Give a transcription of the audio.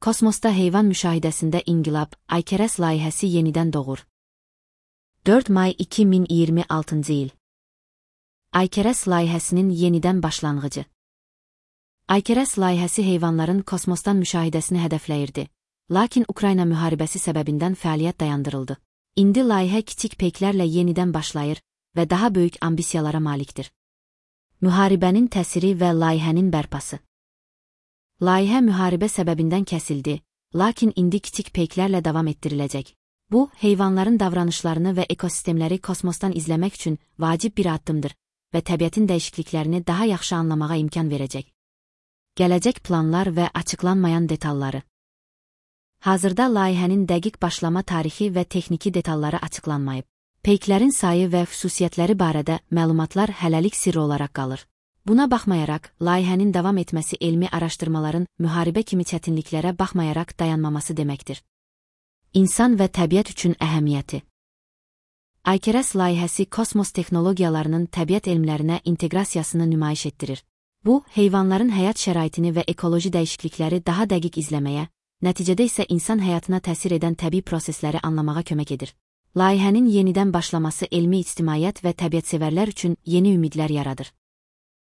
kosmosda heyvan müşahidəsində inqilab, Aykeres layihəsi yenidən doğur. 4 may 2026 il. Aykeres layihəsinin yenidən başlanğıcı. Aykeres layihəsi heyvanların kosmosdan müşahidəsini hədəfləyirdi, lakin Ukrayna müharibəsi səbəbindən fəaliyyət dayandırıldı. İndi layihə kiçik peyklərlə yenidən başlayır və daha böyük ambisiyalara malikdir. Müharibənin təsiri və layihənin bərpası. Layihə müharibə səbəbindən kəsildi, lakin indi kiçik peyklərlə davam etdiriləcək. Bu, heyvanların davranışlarını və ekosistemləri kosmosdan izləmək üçün vacib bir addımdır və təbiətin dəyişikliklərini daha yaxşı anlamağa imkan verəcək. Gələcək planlar və açıqlanmayan detalları. Hazırda layihənin dəqiq başlama tarixi və texniki detalları açıqlanmayıb. Peyklərin sayı və xüsusiyyətləri barədə məlumatlar hələlik sirr olaraq qalır. Buna baxmayaraq, layihənin davam etməsi elmi araşdırmaların müharibə kimi çətinliklərə baxmayaraq dayanmaması deməkdir. İnsan və təbiət üçün əhəmiyyəti. Aykeres layihəsi kosmos texnologiyalarının təbiət elmlərinə inteqrasiyasını nümayiş etdirir. Bu, heyvanların həyat şəraitini və ekoloji dəyişiklikləri daha dəqiq izləməyə, nəticədə isə insan həyatına təsir edən təbii prosesləri anlamağa kömək edir. Layihənin yenidən başlaması elmi ictimaiyyət və təbiətsevərlər üçün yeni ümidlər yaradır.